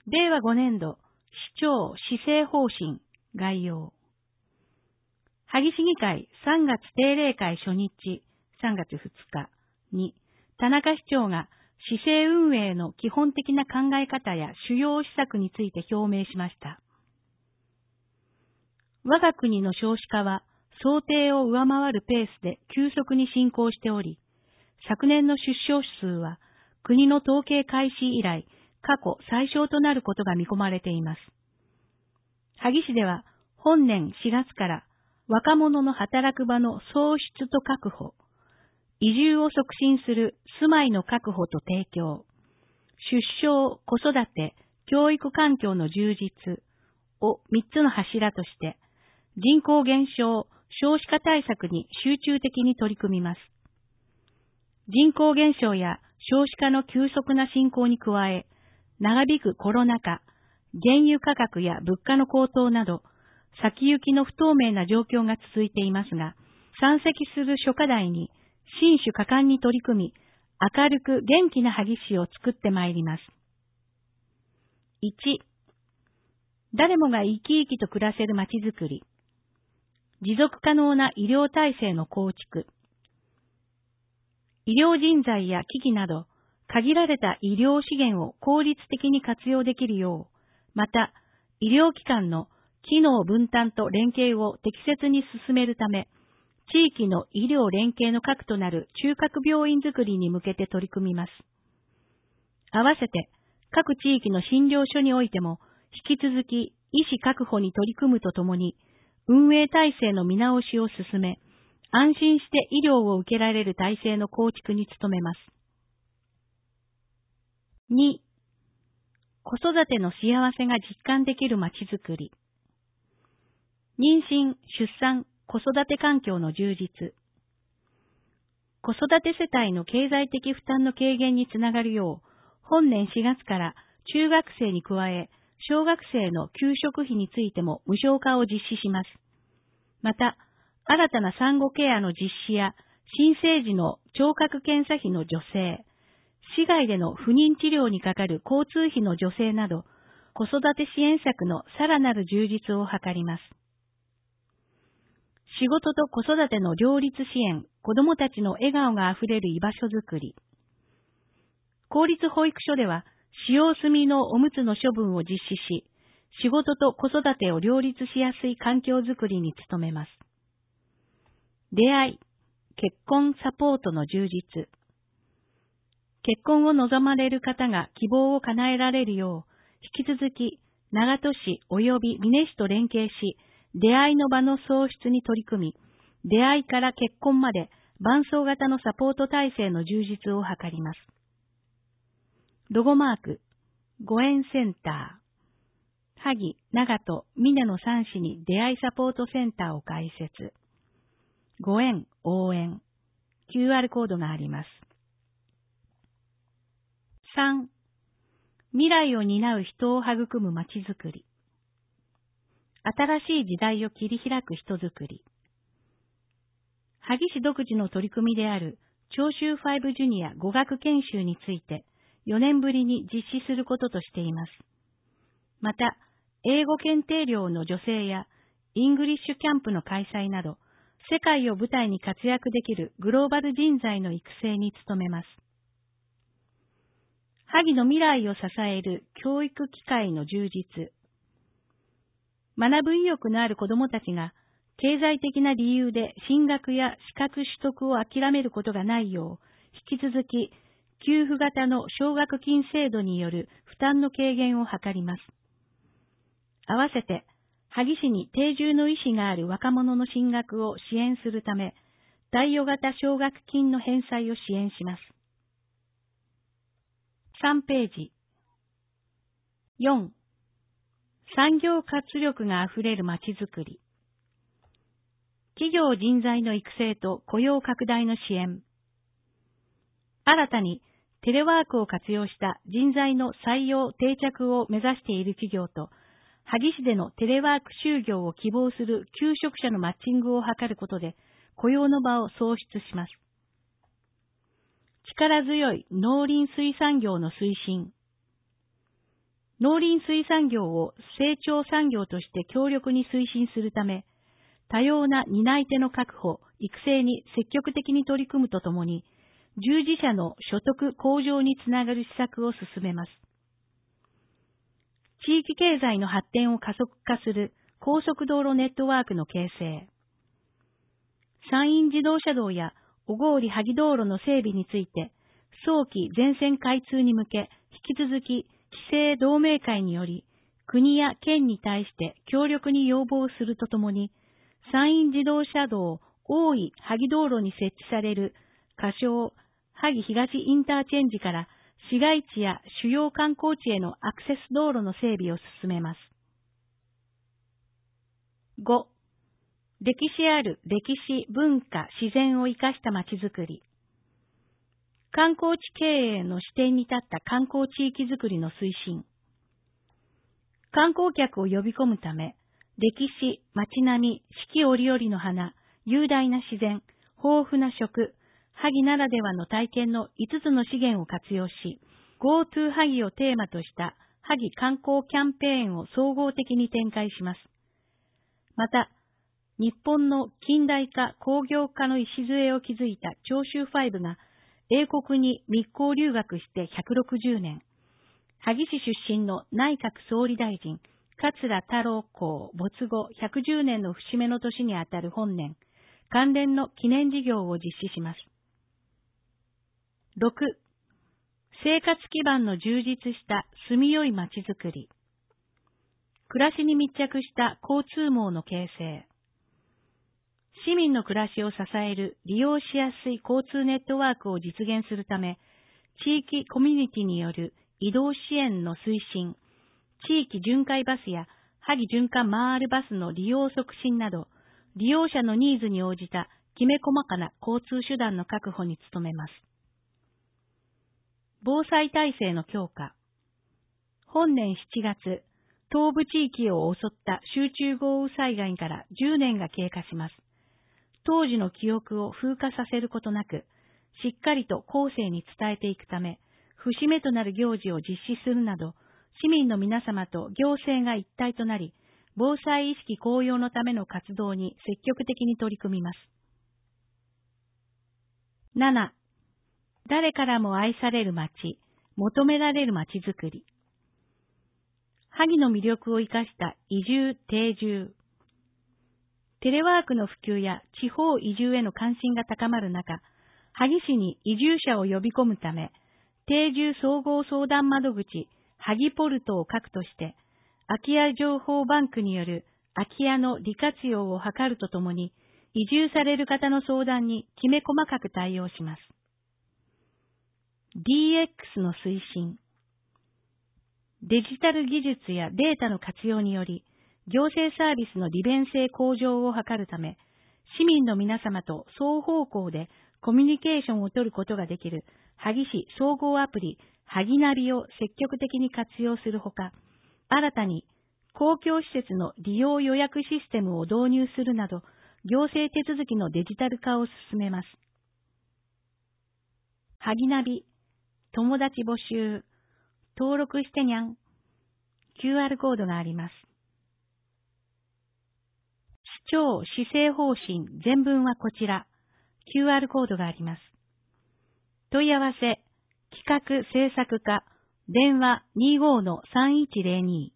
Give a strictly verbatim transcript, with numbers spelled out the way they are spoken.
れいわごねんど市長施政方針概要。萩市議会さんがつ定例会初日さんがつふつかに、田中市長が市政運営の基本的な考え方や主要施策について表明しました。我が国の少子化は想定を上回るペースで急速に進行しており、昨年の出生数は国の統計開始以来過去最小となることが見込まれています。萩市では本年しがつから若者の働く場の創出と確保、移住を促進する住まいの確保と提供、出生、子育て、教育環境の充実をみっつの柱として、人口減少、少子化対策に集中的に取り組みます。人口減少や少子化の急速な進行に加え、長引くコロナ禍、原油価格や物価の高騰など、先行きの不透明な状況が続いていますが、山積する諸課題に真摯果敢に取り組み、明るく元気な萩市を作ってまいります。いち、誰もが生き生きと暮らせるまちづくり。持続可能な医療体制の構築。医療人材や機器など、限られた医療資源を効率的に活用できるよう、また、医療機関の機能分担と連携を適切に進めるため、地域の医療連携の核となる中核病院づくりに向けて取り組みます。合わせて、各地域の診療所においても、引き続き医師確保に取り組むとともに、運営体制の見直しを進め、安心して医療を受けられる体制の構築に努めます。に、子育ての幸せが実感できるまちづくり。妊娠、出産、子育て環境の充実。子育て世帯の経済的負担の軽減につながるよう、本年しがつから中学生に加え、小学生の給食費についても無償化を実施します。また、新たな産後ケアの実施や、新生児の聴覚検査費の助成、市外での不妊治療にかかる交通費の助成など、子育て支援策のさらなる充実を図ります。仕事と子育ての両立支援、子どもたちの笑顔があふれる居場所づくり。公立保育所では、使用済みのおむつの処分を実施し、仕事と子育てを両立しやすい環境づくりに努めます。出会い、結婚サポートの充実。結婚を望まれる方が希望を叶えられるよう、引き続き長門市及び美祢市と連携し、出会いの場の創出に取り組み、出会いから結婚まで伴走型のサポート体制の充実を図ります。ロゴマーク、ご縁センター。萩、長門、美祢のさん市に出会いサポートセンターを開設。ご縁、応援。キューアール コードがあります。さん、未来を担う人を育むまちづくり。新しい時代を切り開く人づくり。萩市独自の取り組みである長州ファイブジュニア語学研修についてよねんぶりに実施することとしています。また、英語検定料の助成やイングリッシュキャンプの開催など、世界を舞台に活躍できるグローバル人材の育成に努めます。萩の未来を支える教育機会の充実。学ぶ意欲のある子どもたちが経済的な理由で進学や資格取得を諦めることがないよう、引き続き給付型の奨学金制度による負担の軽減を図ります。合わせて、萩市に定住の意思がある若者の進学を支援するため、貸与型奨学金の返済を支援します。さんページ。よん、産業活力があふれるまちづくり。企業人材の育成と雇用拡大の支援。新たにテレワークを活用した人材の採用定着を目指している企業と、萩市でのテレワーク就業を希望する求職者のマッチングを図ることで、雇用の場を創出します。力強い農林水産業の推進。 農林水産業を成長産業として強力に推進するため、多様な担い手の確保、育成に積極的に取り組むとともに、従事者の所得向上につながる施策を進めます。地域経済の発展を加速化する高速道路ネットワークの形成。山陰自動車道や小郡萩道路の整備について、早期全線開通に向け、引き続き市政同盟会により、国や県に対して強力に要望するとともに、山陰自動車道大井萩道路に設置される仮称萩東インターチェンジから市街地や主要観光地へのアクセス道路の整備を進めます。ご. 歴史ある歴史、文化、自然を生かしたまちづくり。観光地経営の視点に立った観光地域づくりの推進。観光客を呼び込むため、歴史、街並み、四季折々の花、雄大な自然、豊富な食、萩ならではの体験のいつつの資源を活用し、GoTo 萩をテーマとした萩観光キャンペーンを総合的に展開します。また、日本の近代化工業化の礎を築いた長州ファイブが英国に密航留学してひゃくろくじゅうねん、萩市出身の内閣総理大臣、桂太郎公没後ひゃくじゅうねんの節目の年にあたる本年、関連の記念事業を実施します。ろく. 生活基盤の充実した住みよいまちづくり。暮らしに密着した交通網の形成。市民の暮らしを支える利用しやすい交通ネットワークを実現するため、地域コミュニティによる移動支援の推進、地域巡回バスや萩循環回るバスの利用促進など、利用者のニーズに応じたきめ細かな交通手段の確保に努めます。防災体制の強化。本年しちがつ、東部地域を襲った集中豪雨災害からじゅうねんが経過します。当時の記憶を風化させることなく、しっかりと後世に伝えていくため、節目となる行事を実施するなど、市民の皆様と行政が一体となり、防災意識向揚のための活動に積極的に取り組みます。なな. 誰からも愛される街、求められる街づくり。萩の魅力を生かした移住、定住。テレワークの普及や地方移住への関心が高まる中、萩市に移住者を呼び込むため、定住総合相談窓口、萩ポルトを確として、空き家情報バンクによる空き家の利活用を図るとともに、移住される方の相談にきめ細かく対応します。ディーエックス の推進。デジタル技術やデータの活用により、行政サービスの利便性向上を図るため、市民の皆様と双方向でコミュニケーションを取ることができる萩市総合アプリ萩ナビを積極的に活用するほか、新たに公共施設の利用予約システムを導入するなど、行政手続きのデジタル化を進めます。萩ナビ、友達募集、登録してにゃん。キューアール コードがあります。市長施政方針全文はこちら。キューアール コードがあります。問い合わせ、企画制作課、電話 にじゅうごのさんいちゼロに。